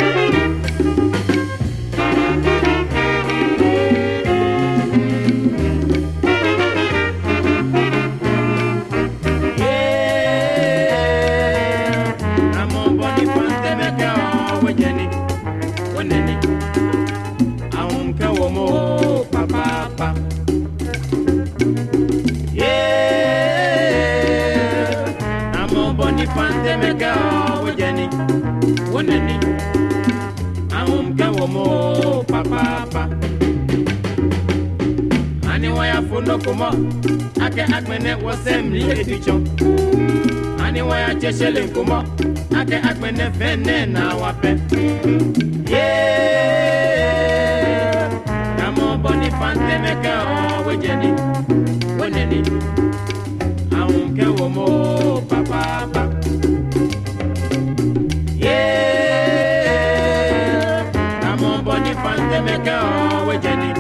Ake akmene wasemli edichon Ani waya cheshele nkumo Ake akmene vene na wape Yeah Namo boni fante meke o wejeni Weneni Aunke womo papa Yeah Namo boni fante meke o wejeni